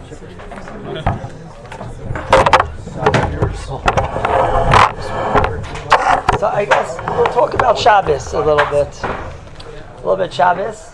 So I guess we'll talk about Shabbos a little bit. A little bit Shabbos.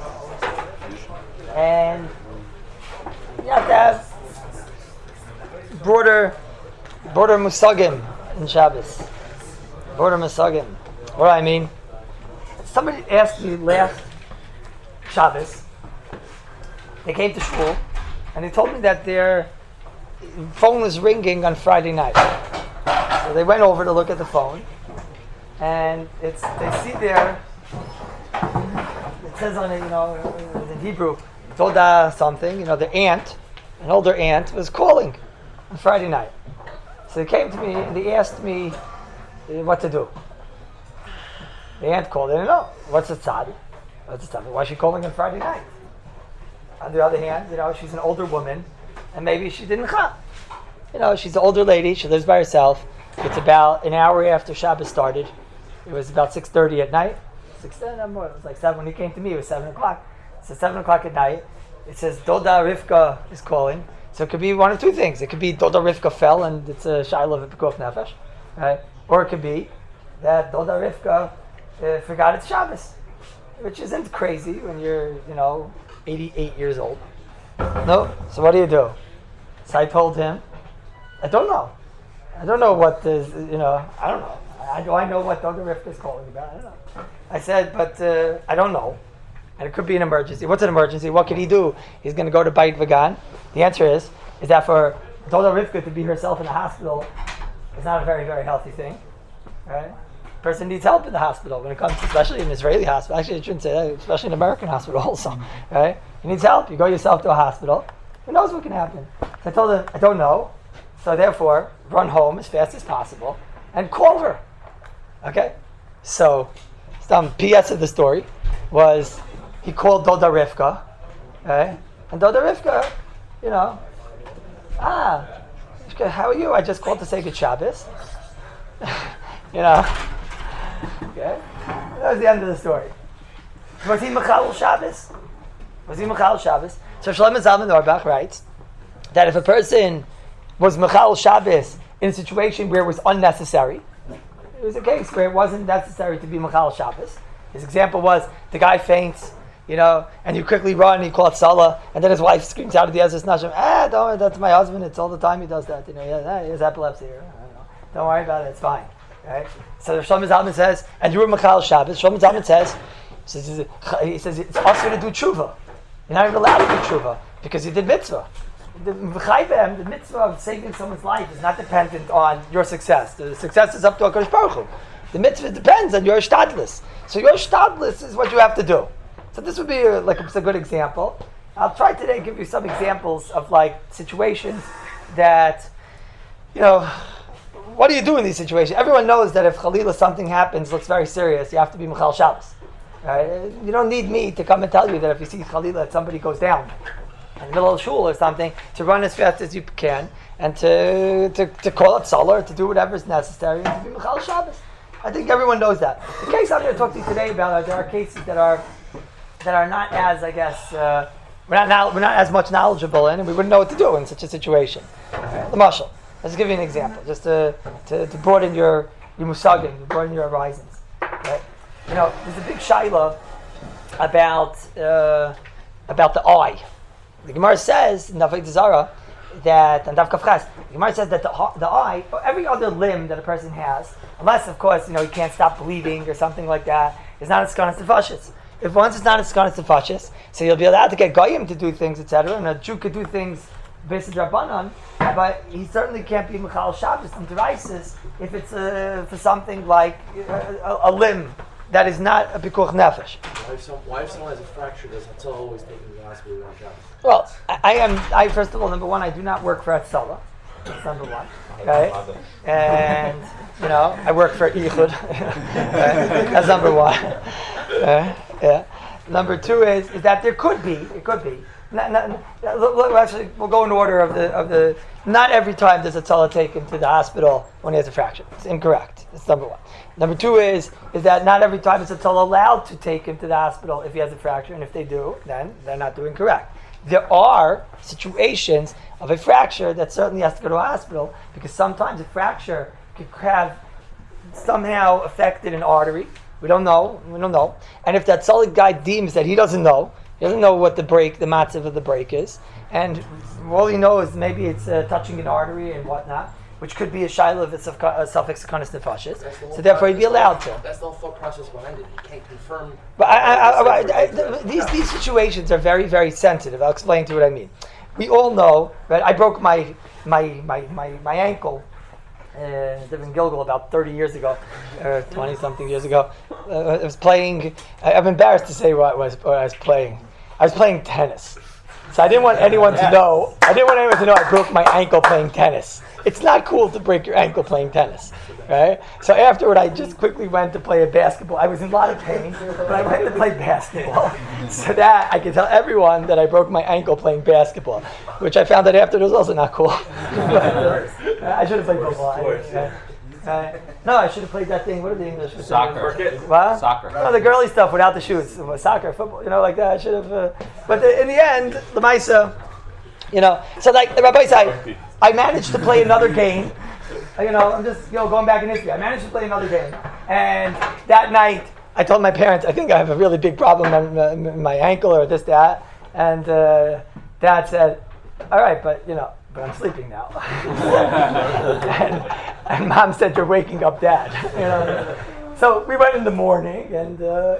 And you have to have broader musagim in Shabbos. Broader musagim. What do I mean? Somebody asked me last Shabbos, they came to shul, and they told me that their phone was ringing on Friday night. So they went over to look at the phone, and they see there, it says on it, in Hebrew, Toda something, their aunt, an older aunt, was calling on Friday night. So they came to me and they asked me what to do. The aunt called, they didn't know. What's the tzad? Why is she calling on Friday night? On the other hand, she's an older woman, and maybe she didn't come. She's an older lady, she lives by herself. It's about an hour after Shabbos started. It was about 6:30 at night. It was like 7. When he came to me, it was 7 o'clock. So 7 o'clock at night, it says Doda Rivka is calling. So it could be one of two things. It could be Doda Rivka fell and it's a Shiloh of Pekuach Nefesh, right? Or it could be that Doda Rivka forgot it's Shabbos, which isn't crazy when you're, 88 years old. No? So what do you do? So I told him, I don't know. I don't know what is, I don't know. Do I know what Doda Rivka is calling about? I don't know. I said, but I don't know. And it could be an emergency. What's an emergency? What could he do? He's going to go to Beit Vagan. The answer is that for Doda Rivka to be herself in the hospital is not a very, very healthy thing. Right? Person needs help in the hospital when it comes, especially in an Israeli hospital. Actually, I shouldn't say that, especially in an American hospital also. Right? He needs help. You go yourself to a hospital. Who knows what can happen? So I told him, I don't know. So therefore, run home as fast as possible and call her. Okay? So, some PS of the story was he called Doda Rivka. Okay? And Doda Rivka, how are you? I just called to say good Shabbos. Okay? That was the end of the story. Was he Mechal Shabbos? So Shlomo Zalman Auerbach writes that if a person was Mechal Shabbos in a situation where it was unnecessary, it was a case where it wasn't necessary to be Mechal Shabbos. His example was the guy faints, and you quickly run and you call it Salah, and then his wife screams out of the Ezras Nashim, don't worry, that's my husband, it's all the time he does that. He has epilepsy. Don't worry about it, it's fine. Right? So Shlomo Zalman says, and you were Mechal Shabbos, Shlomo Zalman says it's also to do tshuva. You're not even allowed to do tshuva because you did mitzvah. The mitzvah of saving someone's life is not dependent on your success. The success is up to HaKadosh Baruch Hu. The mitzvah depends on your shtadlis. So your shtadlis is what you have to do. So this would be a good example. I'll try today to give you some examples of situations that, what do you do in these situations? Everyone knows that if Chalila something happens, looks very serious, you have to be Mechal Shabbos. Right? You don't need me to come and tell you that if you see Chalila that somebody goes down in the middle of shul or something, to run as fast as you can and to call it Salah, to do whatever is necessary, and to be Mechal Shabbos. I think everyone knows that. The case I'm going to talk to you today about there are cases that are not as, I guess, we're not as much knowledgeable in, and we wouldn't know what to do in such a situation. The Mashal. Let's give you an example, just to broaden your musagim, to broaden your horizons. Right? There's a big shaila about the eye. The Gemara says in Navei Zara that, and Dav Kafchas, the Gemara says that the eye, or every other limb that a person has, unless of course he can't stop bleeding or something like that, is not a skanas tefashis. If once it's not a skanas tefashis, so you'll be allowed to get goyim to do things, etc., and a Jew could do things based on Rabbanan, but he certainly can't be Mechal Shabbos and Teraisis if it's for something like a limb that is not a Pekuach Nefesh. Why if someone has a fracture, does Hatzalah always take him to the hospital on Shabbos? Well, I first of all, number one, I do not work for Hatzalah. That's number one. Okay? And, I work for Ichud. That's number one. Yeah. Number two is that it could be. Actually, we'll go in order of the. Not every time does a tzala take him to the hospital when he has a fracture. It's incorrect. That's number one. Number two is that not every time is a tzala allowed to take him to the hospital if he has a fracture, and if they do, then they're not doing correct. there are situations of a fracture that certainly has to go to a hospital, because sometimes a fracture could have somehow affected an artery. We don't know. And if that solid guy deems that he doesn't know what the matzav of the break is, and all he knows maybe it's touching an artery and whatnot, which could be a shaila of a suffix sekanas nefashis. So therefore he'd be allowed to. That's the whole thought process behind it. He can't confirm. But these situations are very, very sensitive. I'll explain to you what I mean. We all know, right? I broke my ankle in Gilgal about 30 years ago, or 20 something years ago. I was playing. I'm embarrassed to say what I was playing. I was playing tennis. So I didn't want anyone to know. I broke my ankle playing tennis. It's not cool to break your ankle playing tennis, right? So afterward, I just quickly went to play a basketball. I was in a lot of pain, but I went to play basketball, so that I could tell everyone that I broke my ankle playing basketball, which I found out after was also not cool. I should have played football. No, I should have played that thing. What are the English? Soccer. What? Soccer. No, the girly stuff without the shoes. Soccer, football, like that. I should have. But in the end, the Maisa, So like the Rabbi said, I managed to play another game. I'm just going back in history. I managed to play another game, and that night I told my parents, I think I have a really big problem in my ankle or this, that, and Dad said, "All right, but I'm sleeping now." and Mom said, "You're waking up Dad." So we went in the morning, and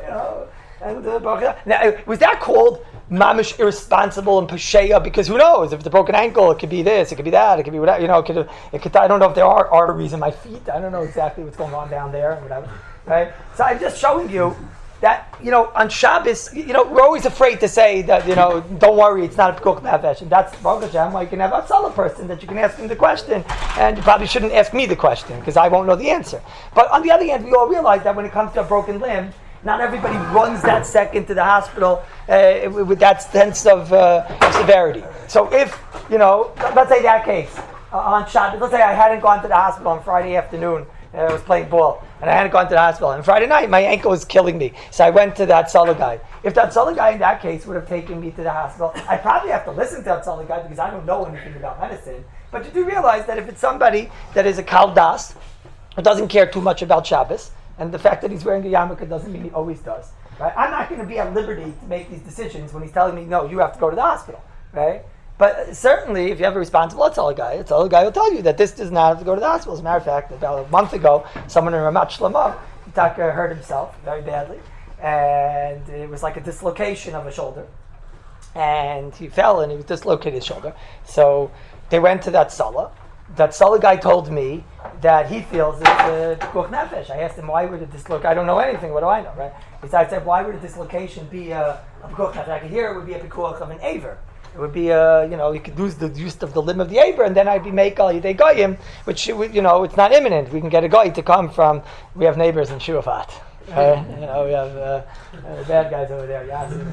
now, was that called mamish irresponsible and pesheya? Because who knows? If it's a broken ankle, it could be this, it could be that, it could be whatever. It could. I don't know if there are arteries in my feet. I don't know exactly what's going on down there, and whatever. Right? So I'm just showing you that on Shabbos, we're always afraid to say that don't worry, it's not a pekuach nefesh, and that's Baruch Hashem why you can have a tzala person that you can ask him the question, and you probably shouldn't ask me the question because I won't know the answer. But on the other hand, we all realize that when it comes to a broken limb, not everybody runs that second to the hospital with that sense of severity. So if let's say that case on Shabbos, let's say I hadn't gone to the hospital on Friday afternoon. I was playing ball, and I hadn't gone to the hospital. And Friday night, my ankle was killing me. So I went to that Tzala guy. If that Tzala guy in that case would have taken me to the hospital, I'd probably have to listen to that Tzala guy because I don't know anything about medicine. But you do realize that if it's somebody that is a Kal Das, who doesn't care too much about Shabbos, and the fact that he's wearing a yarmulke doesn't mean he always does. Right? I'm not going to be at liberty to make these decisions when he's telling me, no, you have to go to the hospital. Right? But certainly, if you have a responsible Tzala guy will tell you that this does not have to go to the hospital. As a matter of fact, about a month ago, someone in Ramat Shlomo, hurt himself very badly, and it was like a dislocation of a shoulder, and he fell and he dislocated his shoulder. So they went to that Tzala. That Tzala guy told me that he feels it's a pekuach nefesh. I asked him, why would a dislocation? I don't know anything. What do I know, right? I said, why would a dislocation be a pekuach nefesh? I could hear it would be a pekuach of an aver. It would be, you could lose the use of the limb of the Aver, and then I'd be Meikal Yidei Goyim, which, it's not imminent. We can get a guy to come from, we have neighbors in Shuafat. We have the bad guys over there, Yasin,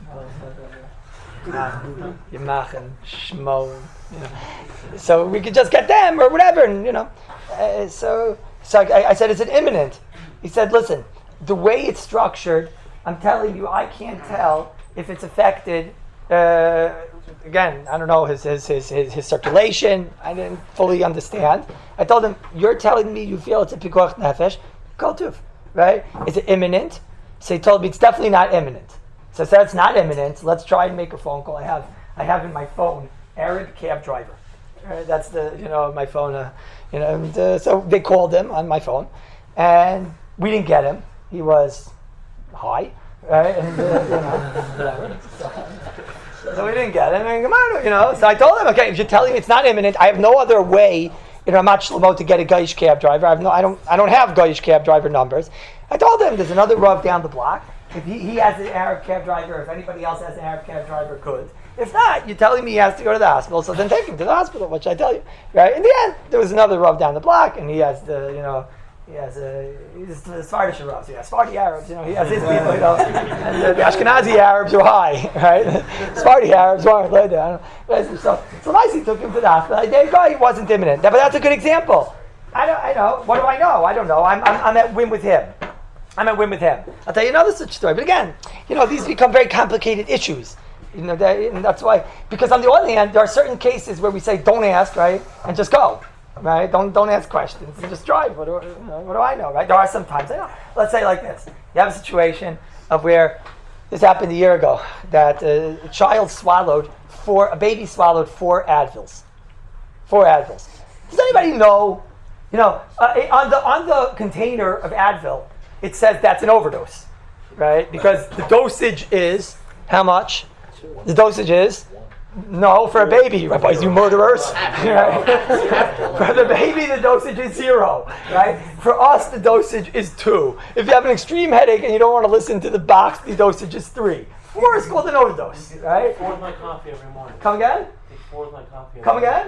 Yimach, and Shmo. So we could just get them, or whatever, and, so I said, is it imminent? He said, listen, the way it's structured, I'm telling you, I can't tell if it's affected. Again, I don't know his circulation. I didn't fully understand. I told him, "You're telling me you feel it's a pekuach nefesh, kol tuv, right? Is it imminent?" So he told me it's definitely not imminent. So I said it's not imminent. Let's try and make a phone call. I have in my phone Arab cab driver. That's my phone. So they called him on my phone, and we didn't get him. He was high, right? And whatever. So we didn't get him. And, So I told him, okay, if you're telling me it's not imminent, I have no other way in Ramat Shlomo to get a Goyish cab driver. I don't have Goyish cab driver numbers. I told him there's another Rav down the block. If he has an Arab cab driver, if anybody else has an Arab cab driver, good. If not, you're telling me he has to go to the hospital, so then take him to the hospital, which I tell you. Right? In the end, there was another Rav down the block, and he has he's the Sephardic Rav, so he has Sephardi Arabs, he has his people, and the Ashkenazi Arabs are high, right? Sephardi Arabs aren't low down. So Maisi took him to the hospital. There you go, he wasn't imminent. But that's a good example. I know. What do I know? I don't know. I'm at win with him. I'll tell you another such story. But again, these become very complicated issues. And that's why, because on the other hand, there are certain cases where we say don't ask, right, and just go, right? Don't ask questions and just drive. What do I know, right? There are some times. Let's say like this: you have a situation of where this happened a year ago that a baby swallowed 4 Advils. 4 Advils. Does anybody know? On the container of Advil, it says that's an overdose, right? Because the dosage is how much? The dosage is no for a baby, rabbis, you murderers. Right? For the baby, the dosage is 0, right? For us, the dosage is 2. If you have an extreme headache and you don't want to listen to the box, the dosage is 3. 4 is called an overdose, right? 4 with my coffee every morning. Come again? Take 4 with my coffee. Come again?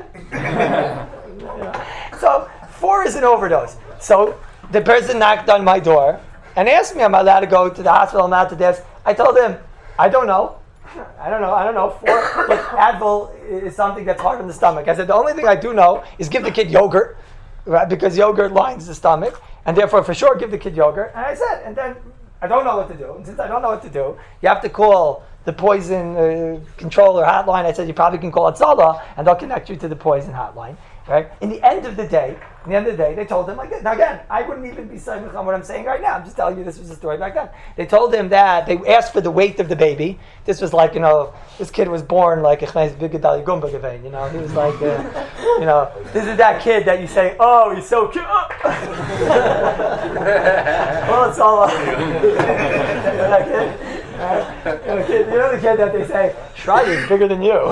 So 4 is an overdose. So the person knocked on my door and asked me, am I allowed to go to the hospital? I'm allowed to this. I told him, I don't know. 4, but Advil is something that's hard on the stomach. I said, the only thing I do know is give the kid yogurt, right? Because yogurt lines the stomach, and therefore for sure give the kid yogurt. And I said, and then I don't know what to do. And since I don't know what to do, you have to call the poison controller hotline. I said, you probably can call Atzala, and they'll connect you to the poison hotline. Right? In the end of the day, they told him like this. Now again, I wouldn't even be saying what I'm saying right now. I'm just telling you this was a story back then. They told him that they asked for the weight of the baby. This was like, this kid was born like he was like, he was like, this is that kid that you say, oh, he's so cute. Well, it's all that kid. The kid that they say, Shrai is bigger than you.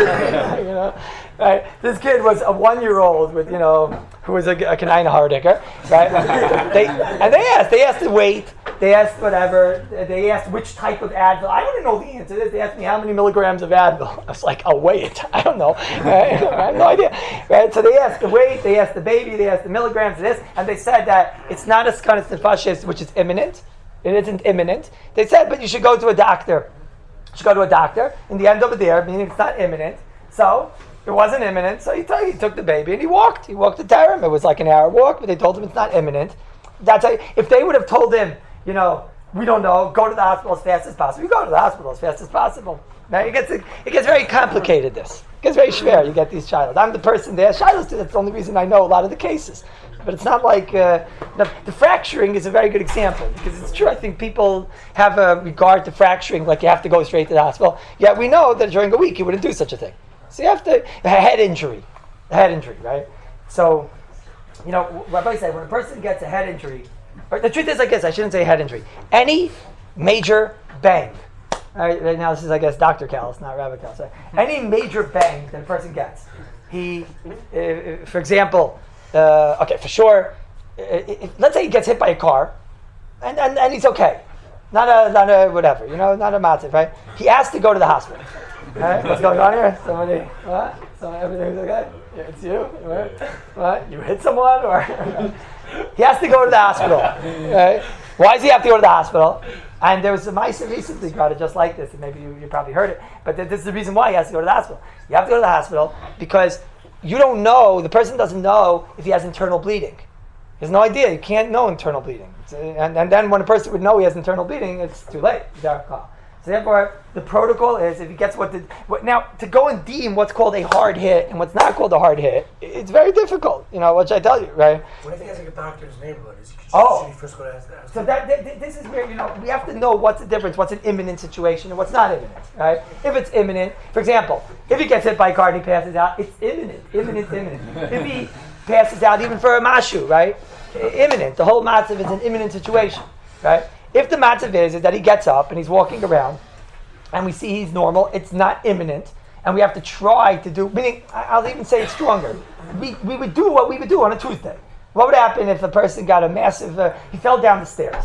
Right? This kid was a 1-year-old with, who was a Kanina Hardiker, right? They asked the weight, they asked whatever, they asked which type of Advil. I didn't know the answer to this. They asked me how many milligrams of Advil. I was like, I'll weigh it. I don't know. Right? I have no idea. Right? So they asked the weight, they asked the baby, they asked the milligrams of this, and they said that it's not a scarlet fascist, which is imminent. It isn't imminent. They said, but you should go to a doctor. You should go to a doctor. In the end over there, meaning it's not imminent. So it wasn't imminent. So he took the baby and he walked. He walked to Tarim. It was like an hour walk, but they told him it's not imminent. That's how, if they would have told him, we don't know, go to the hospital as fast as possible. You go to the hospital as fast as possible. Now it gets very complicated. This it gets very schwer. You get these shilos. I'm the person there. Shilos too. That's the only reason I know a lot of the cases. But it's not like the fracturing is a very good example because it's true. I think people have a regard to fracturing like you have to go straight to the hospital. Yet we know that during a week you wouldn't do such a thing. So you have to a head injury, right? So, Rabbi said when a person gets a head injury, or the truth is like this. I shouldn't say head injury. Any major bang. All right now this is I guess Dr. Callis, not Rabbi Callis. Right? Any major bang that a person gets, for example. For sure. Let's say he gets hit by a car, and he's okay, not a whatever, not a massive, right? He has to go to the hospital. Right? What's going on here? Somebody? What? So everything's okay? Yeah, it's you. What? You hit someone, or he has to go to the hospital. Right? Why does he have to go to the hospital? And there was a mice recently got it just like this, and maybe you probably heard it. But this is the reason why he has to go to the hospital. You have to go to the hospital because you don't know, the person doesn't know if he has internal bleeding. He has no idea. You can't know internal bleeding. And then when a person would know he has internal bleeding, it's too late. So therefore, the protocol is if he gets now to go and deem what's called a hard hit and what's not called a hard hit, it's very difficult. What should I tell you, right? What if he has like a doctor's neighborhood? Should he first go to hospital? So this is where we have to know what's the difference, what's an imminent situation and what's not imminent, right? If it's imminent, for example, if he gets hit by a car and he passes out, it's imminent. If he passes out even for a mashu, right? Imminent. The whole matzav is an imminent situation, right? If the matzav is that he gets up and he's walking around and we see he's normal, it's not imminent, and we have to try to do, meaning, I'll even say it's stronger. We would do what we would do on a Tuesday. What would happen if a person got a massive, he fell down the stairs.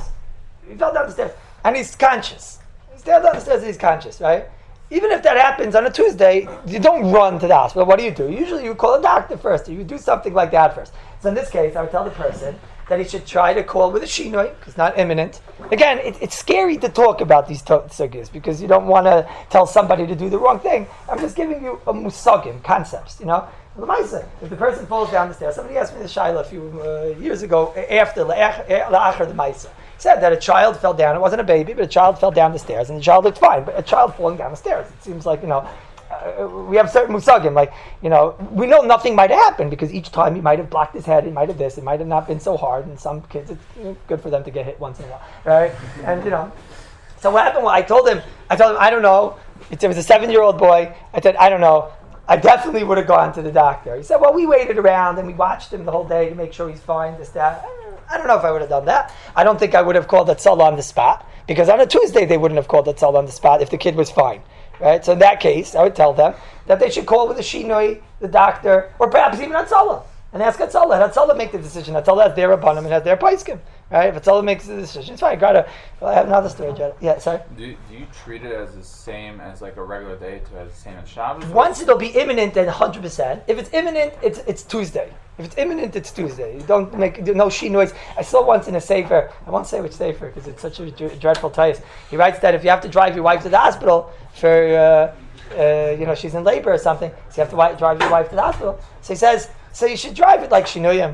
And he's conscious. He fell down the stairs and he's conscious, right? Even if that happens on a Tuesday, you don't run to the hospital. What do? Usually you call a doctor first, or you do something like that first. So in this case, I would tell the person, that he should try to call with a shinoi, because it's not imminent. Again, it's scary to talk about these sugyas because you don't want to tell somebody to do the wrong thing. I'm just giving you a musagim, concepts, you know. If the person falls down the stairs, somebody asked me the shaila a few years ago after la'achar the maisa. He said that a child fell down. It wasn't a baby, but a child fell down the stairs, and the child looked fine. But a child falling down the stairs, it seems like, you know, we have certain musagim, like, you know, we know nothing might have happened because each time he might have blocked his head, he might have this, it might have not been so hard, and some kids, it's good for them to get hit once in a while, right? And, you know, so what happened? Well, I told him, I don't know. It was a 7-year-old boy. I said, I don't know. I definitely would have gone to the doctor. He said, well, we waited around and we watched him the whole day to make sure he's fine, this, that. I don't know if I would have done that. I don't think I would have called Hatzalah on the spot, because on a Tuesday they wouldn't have called Hatzalah on the spot if the kid was fine. Right? So in that case, I would tell them that they should call with the shinoi, the doctor, or perhaps even Hatzalah, and ask Hatzalah. Hatzalah make the decision. Hatzalah has their rabbanim and has their paiskim. Right? If Hatzalah makes the decision, it's fine. I have another story, Jed. Yeah, sorry. Do you treat it as the same as like a regular day to as the same as Shabbos? Once it'll be imminent, then 100%. If it's imminent, it's Tuesday. If it's imminent, it's Tuesday. You don't make no shinoi. I saw once in a sefer. I won't say which sefer because it's such a dreadful taste. He writes that if you have to drive your wife to the hospital for she's in labor or something, so you have to drive your wife to the hospital. So he says, so you should drive it like shinuyim.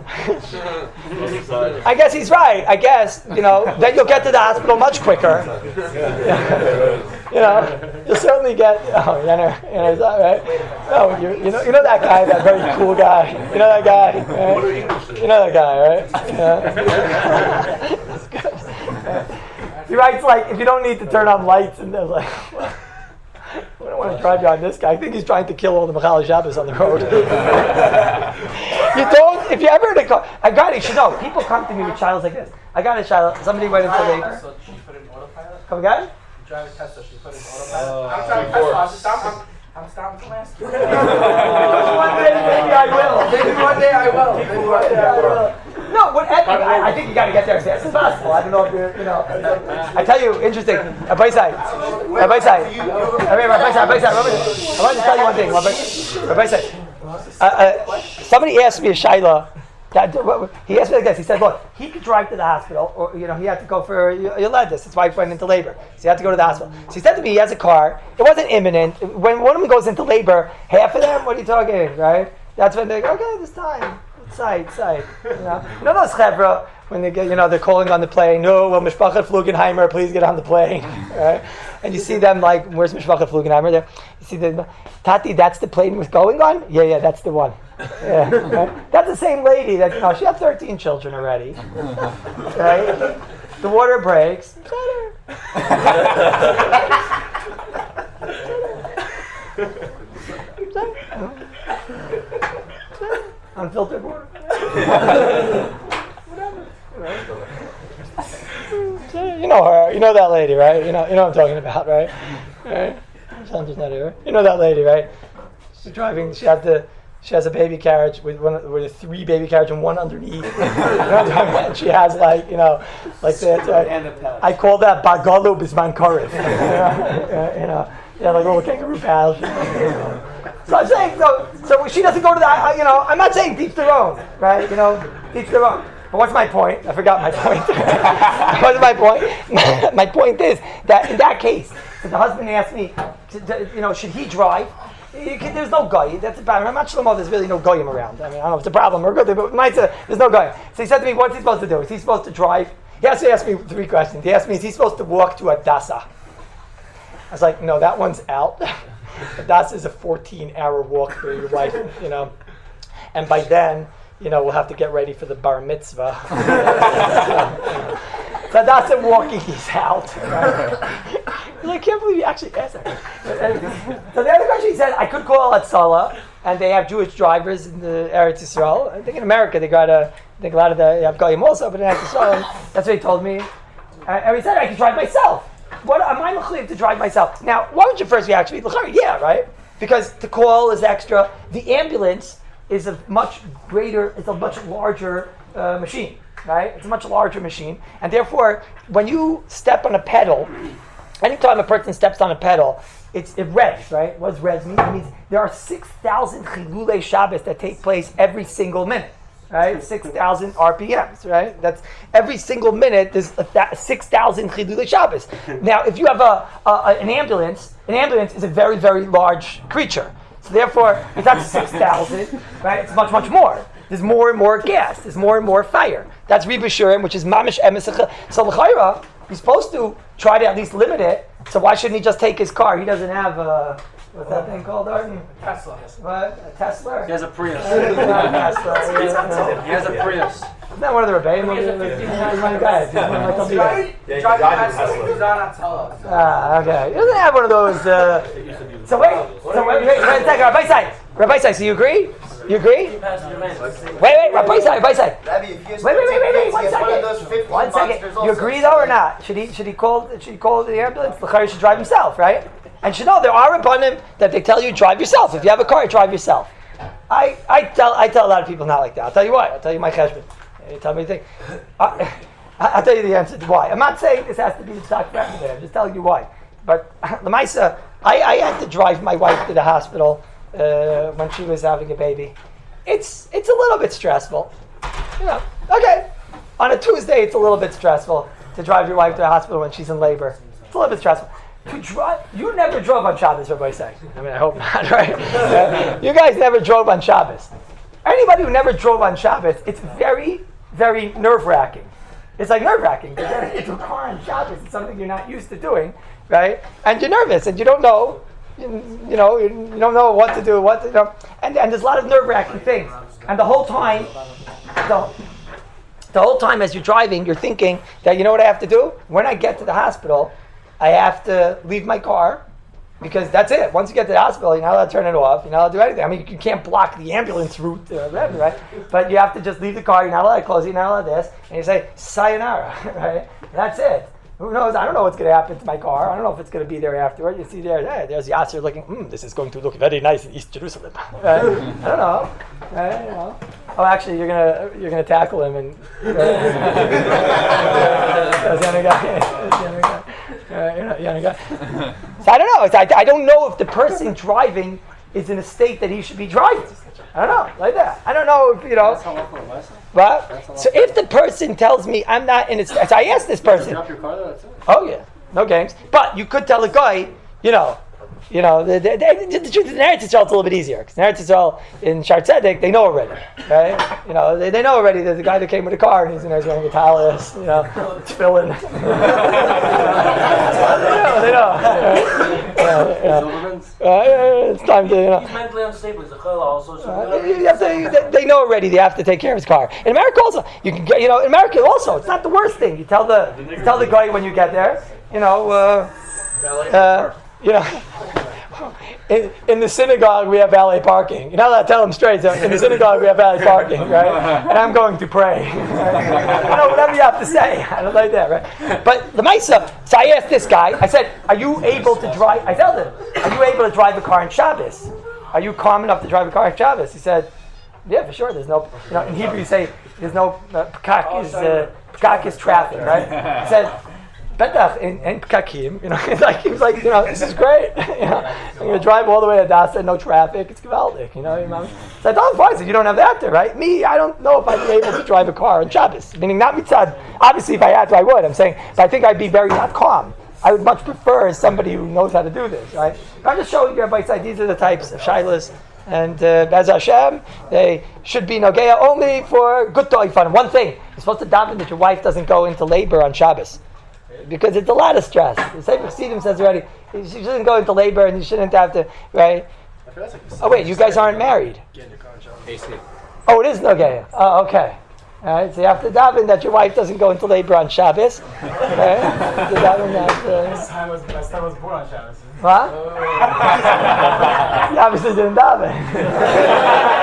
I guess he's right. I guess, then you'll get to the hospital much quicker. You'll certainly get. Oh, is that right? Oh, you know that guy, that very cool guy. You know that guy, right? You know that guy, right? Yeah. He writes like, if you don't need to turn on lights, and they're like, I don't want to drive you on this guy. I think he's trying to kill all the Mechal Shabbos on the road. You don't, if you ever in a car, you should know, people come to me with trials like this. I got a child, somebody went into labor. So she put in autopilot? Come again? You drive a Tesla, she put in autopilot? I'm driving Tesla, I'm stopping to last. One day, maybe I will. Maybe one day I will. No, I think you got to get there as fast as possible. I don't know if you're, I tell you, interesting. Rabbi Side. I want to tell you one thing. Rabbi Side. Somebody asked me a shayla. He asked me like this. He said, look, he could drive to the hospital, or, he had to go for Yoledis. His wife went into labor. So he had to go to the hospital. So he said to me, he has a car. It wasn't imminent. When one of them goes into labor, half of them, what are you talking, right? That's when they go, okay, this time. Side. You know those chevra when they get, they're calling on the plane. No, well, Mishpachat Flugenheimer, please get on the plane, right? And you see them like, where's Mishpachat Flugenheimer? There, you see the Tati. That's the plane was going on. Yeah, that's the one. Yeah, right? That's the same lady that she had 13 children already. Right? The water breaks. Unfiltered water. You know her. You know that lady, right? You know what I'm talking about, right? Right? Sandra's not here. You know that lady, right? She's driving. She has a baby carriage with a 3 baby carriage and one underneath. And she has like that. I call that Bagalu Bisman Korev. Like little kangaroo pals. So I'm saying, so she doesn't go to the, I'm not saying teach their own, right? Teach their own. But what's my point? I forgot my point. What's my point? My point is that in that case, if the husband asked me, should he drive? There's no guy. That's a problem. I'm not sure there's really no goyim around. I mean, I don't know if it's a problem or good, but there's no goyim. So he said to me, what's he supposed to do? Is he supposed to drive? He actually asked me 3 questions. He asked me, is he supposed to walk to Hadassah? I was like, no, that one's out. Hadassah is a 14-hour walk for your wife, And by then, we'll have to get ready for the bar mitzvah. So Hadassah walking, he's out. Right? I can't believe you actually asked that. So the other question, he said, I could call Hatzalah, and they have Jewish drivers in the Eretz Yisrael. I think in America they got a lot of the Goyim also, but in Eretz Yisrael, that's what he told me. And he said I could drive myself. What am I mechuyev to drive myself? Now, what was your first reaction? Yeah, right? Because the call is extra. The ambulance is a much larger machine, right? It's a much larger machine. And therefore, when you step on a pedal, anytime a person steps on a pedal, it revs, right? What does revs mean? It means there are 6,000 chilulei Shabbos that take place every single minute. right? 6,000 RPMs, right? That's every single minute. There's 6,000 Chilulei Shabbos. Now, if you have an ambulance is a very, very large creature. So therefore, if that's 6,000, right? It's much, much more. There's more and more gas. There's more and more fire. That's Riba Shurim, which is Mamish Emes. So l'chayra, he's supposed to try to at least limit it. So why shouldn't he just take his car? He doesn't have what's that thing called, Arden? Tesla. What? A Tesla? He has a Prius. Not a Tesla. He has a Prius. Isn't that one of the Rebbeim? He's one guy. He's one of my company guys. He's driving Tesla. He's on Tesla. Okay. He doesn't have one of those. So wait. Wait a second. Rabbi Sai, so you agree? You agree? Wait, Rabbi Sai. Wait, 1 second. You agree though or not? Should he call the ambulance? The L'chayr should drive himself, right? And you know there are rabbanim that they tell you drive yourself. If you have a car, drive yourself. I tell a lot of people not like that. I'll tell you why. I'll tell you my cheshbon. You tell me the thing. I'll tell you the answer to why. I'm not saying this has to be the stock for everybody. I'm just telling you why. But Lamaisa, I had to drive my wife to the hospital when she was having a baby. It's a little bit stressful. You know, okay. On a Tuesday, it's a little bit stressful to drive your wife to the hospital when she's in labor. It's a little bit stressful. To drive, you never drove on Shabbos, everybody say. I mean, I hope not, right? You guys never drove on Shabbos. Anybody who never drove on Shabbos, it's very, very nerve-wracking. It's like nerve-wracking. To get into a car on Shabbos, it's something you're not used to doing, right? And you're nervous, and you don't know, you don't know what to do, and there's a lot of nerve-wracking things. And the whole time as you're driving, you're thinking that, you know what I have to do? When I get to the hospital, I have to leave my car, because that's it. Once you get to the hospital, you're not allowed to turn it off. You're not allowed to do anything. I mean, you can't block the ambulance route, right? But you have to just leave the car. You're not allowed to close it. You're not allowed this. And you say, sayonara, right? That's it. Who knows? I don't know what's going to happen to my car. I don't know if it's going to be there afterward. You see there's Yasser looking, this is going to look very nice in East Jerusalem. Right? I don't know. Right? You know. Oh, actually, you're gonna tackle him and. That's the other guy. So I don't know. I don't know if the person driving is in a state that he should be driving. I don't know, like that. I don't know if, But so if the person tells me I'm not in a state, so I asked this person. Drop your car, that's it. Oh yeah, no games. But you could tell a guy, the truth in Eretz Yisrael it's a little bit easier, because in Eretz Yisrael in Shar Tzedek they know already, right? They know already. There's a guy that came with a car and he's wearing a talus, tefillin. They know. It's time to. He's mentally unstable. He's a chayla also. They know already. They have to take care of his car. In America also, you can get. In America also, it's not the worst thing. You tell the guy when you get there. In the synagogue we have valet parking. You're not allowed to tell them straight. So in the synagogue we have valet parking, right? And I'm going to pray. Right? Whatever you have to say. I don't like that, right? But the Maisa. So I asked this guy. I said, "Are you able to drive?" I told him, "Are you able to drive a car on Shabbos? Are you calm enough to drive a car on Shabbos?" He said, "Yeah, for sure. There's no. In Hebrew you say there's no pkak is traffic, right?" He said. Betach and Pkakim, he was like, this is great. I'm going to drive all the way to Dasa, no traffic, it's gewaldic, So I thought, fine, so you don't have that there, right? Me, I don't know if I'd be able to drive a car on Shabbos, meaning not mitzad. Obviously, if I had to, I would. I'm saying, but I think I'd be very not calm. I would much prefer somebody who knows how to do this, right? I'm just showing you by side, these are the types of shilas, and Bez Hashem, they should be nogeya only for good toifan. One thing, you're supposed to daven that your wife doesn't go into labor on Shabbos. Because it's a lot of stress. The Sefer Chassidim says already, she shouldn't go into labor and you shouldn't have to, right? Oh wait, you guys aren't married. Oh, it is no gay. Oh, okay. All right, so you have to daven that your wife doesn't go into labor on Shabbos. Okay? Last time I was born on Shabbos. What? You obviously didn't daven.